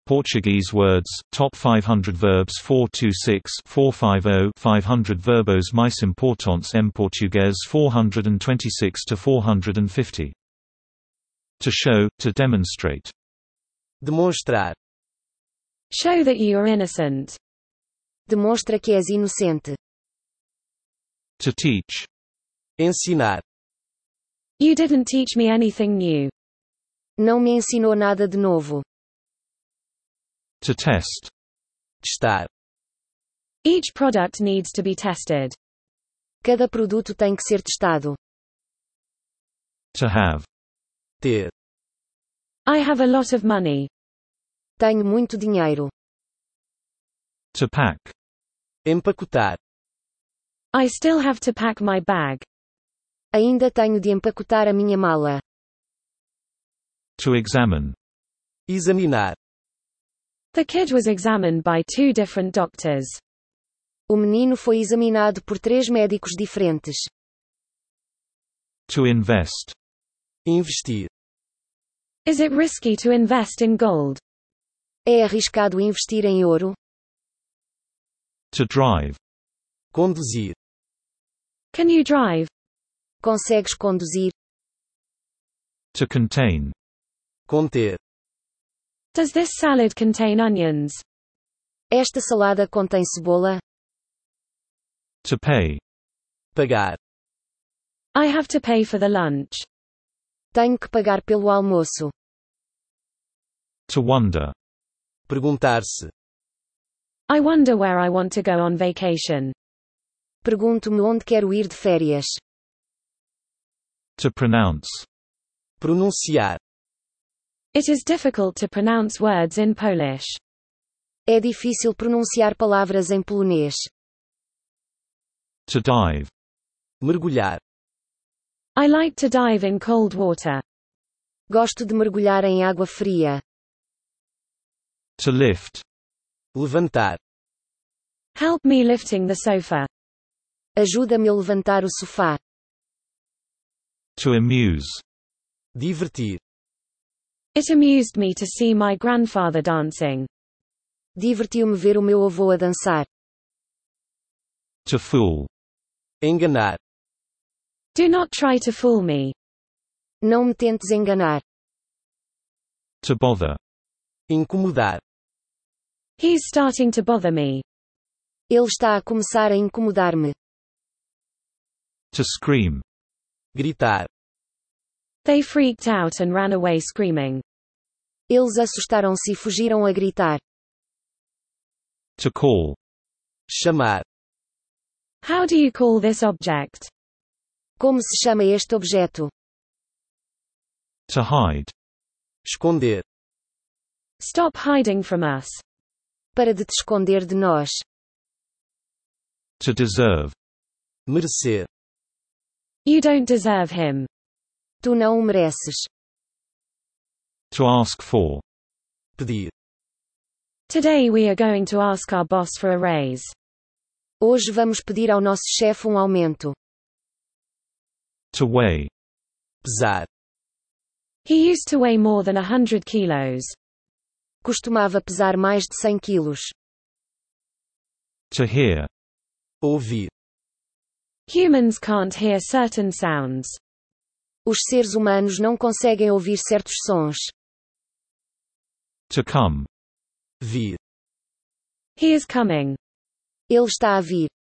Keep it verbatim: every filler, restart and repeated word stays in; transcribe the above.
Portuguese words, top five hundred verbs four twenty-six, four fifty, five hundred verbos mais importantes em português four twenty-six to four fifty. To show, to demonstrate. Demonstrar. Show that you are innocent. Demonstra que és inocente. To teach. Ensinar. You didn't teach me anything new. Não me ensinou nada de novo. To test. Testar. Each product needs to be tested. Cada produto tem que ser testado. To have. Ter. I have a lot of money. Tenho muito dinheiro. To pack. Empacotar. I still have to pack my bag. Ainda tenho de empacotar a minha mala. To examine. Examinar. The kid was examined by two different doctors. O menino foi examinado por três médicos diferentes. To invest. Investir. Is it risky to invest in gold? É arriscado investir em ouro? To drive. Conduzir. Can you drive? Consegues conduzir? To contain. Conter. Does this salad contain onions? Esta salada contém cebola? To pay. Pagar. I have to pay for the lunch. Tenho que pagar pelo almoço. To wonder. Perguntar-se. I wonder where I want to go on vacation. Pergunto-me onde quero ir de férias. To pronounce. Pronunciar. It is difficult to pronounce words in Polish. É difícil pronunciar palavras em polonês. To dive. Mergulhar. I like to dive in cold water. Gosto de mergulhar em água fria. To lift. Levantar. Help me lifting the sofa. Ajuda-me a levantar o sofá. To amuse. Divertir. It amused me to see my grandfather dancing. Divertiu-me ver o meu avô a dançar. To fool. Enganar. Do not try to fool me. Não me tentes enganar. To bother. Incomodar. He's starting to bother me. Ele está a começar a incomodar-me. To scream. Gritar. They freaked out and ran away screaming. Eles assustaram-se e fugiram a gritar. To call. Chamar. How do you call this object? Como se chama este objeto? To hide. Esconder. Stop hiding from us. Para de te esconder de nós. To deserve. Merecer. You don't deserve him. Tu não o mereces. To ask for. Pedir. Today we are going to ask our boss for a raise. Hoje vamos pedir ao nosso chefe um aumento. To weigh. Pesar. He used to weigh more than a hundred kilos. Costumava pesar mais de cem quilos. To hear. Ouvir. Humans can't hear certain sounds. Os seres humanos não conseguem ouvir certos sons. To come. Vir. He is coming. Ele está a vir.